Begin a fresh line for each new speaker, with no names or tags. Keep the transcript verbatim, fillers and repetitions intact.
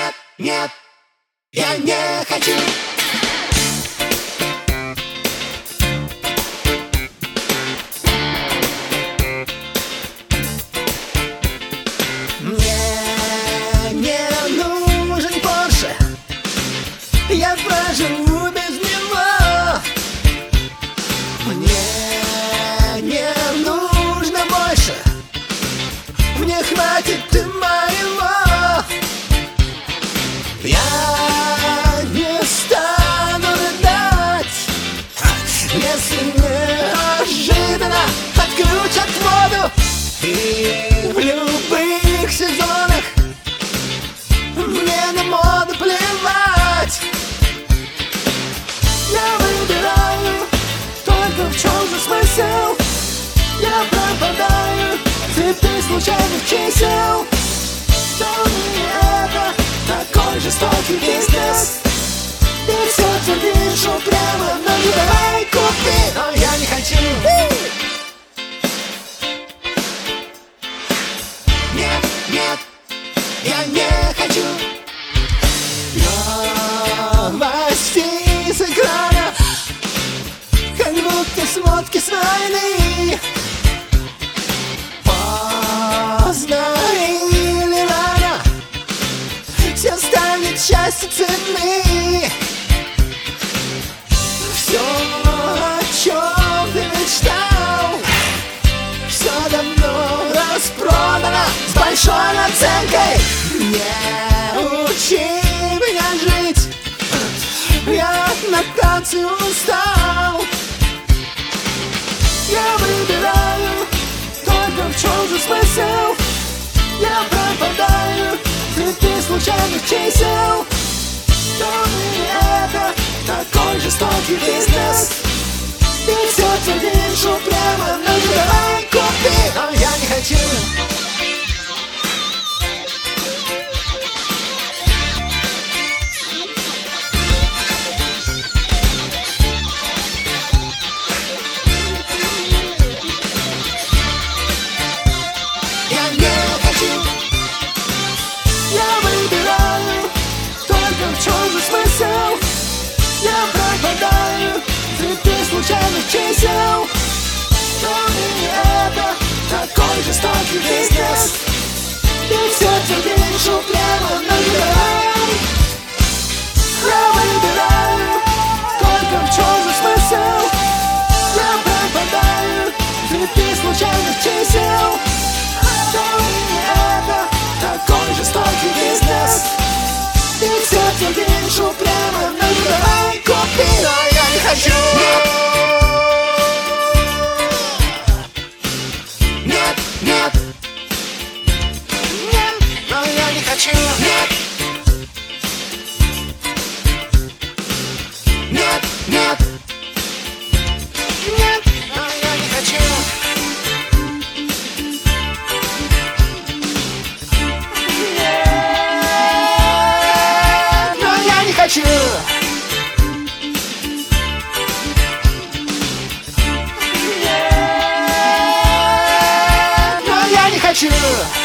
нет, нет, я не хочу. Мне не нужен Порше, я проживу без него. Мне не нужно больше, мне хватит и моего. Я не стану рыдать, если неожиданно отключат воду. И в любых сезонах мне на моду плевать. Я выбираю только в чем же смысл. Я пропадаю цветы случайных чисел. То не это такой жестокий бизнес. И все твердишь упрямо, но не давай купи. Но я не хочу. Нет, нет, я не хочу новости с экрана, как будто сводки с войны. Поздно или рано все станет счастье цены. Все, о чем ты мечтал, все давно распродано с большой наценкой. Не учи меня жить, я от нотаций устал. Я выбираю только в чем же смысл. Я пропадаю цветы случайных чисел. То не это такой жестокий бизнес. И все твердишь упрямо, ну не давай купи. Но я не хочу. Я не хочу. Я выбираю только в чем же смысл. Я пропадаю цветы случайных чисел. То не это такой жестокий бизнес. И все твердишь упрямо, но не давай. Я выбираю только в чем же смысл. Я пропадаю цветы случайных чисел. То не это такой жестокий бизнес. И все твердишь упрямо, но не давай купи. Но я не хочу. Нет, нет, нет, но я не хочу. Нет, нет, нет, нет, но я не хочу. Нет, но я не хочу. Нет, но я не хочу.